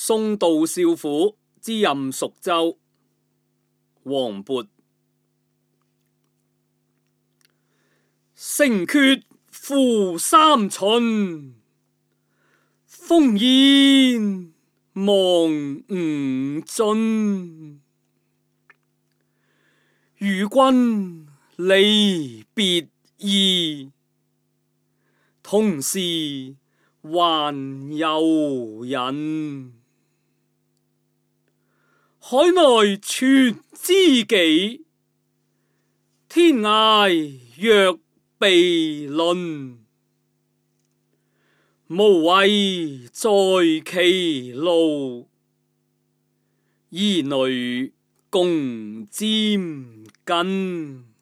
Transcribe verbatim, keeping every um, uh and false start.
送杜少府之任蜀州。王勃。城闕負三秦，烽煙望五津。與君離別意，同是還悠人。海內存知己，天涯若比鄰。無為在歧路，兒女共沾巾。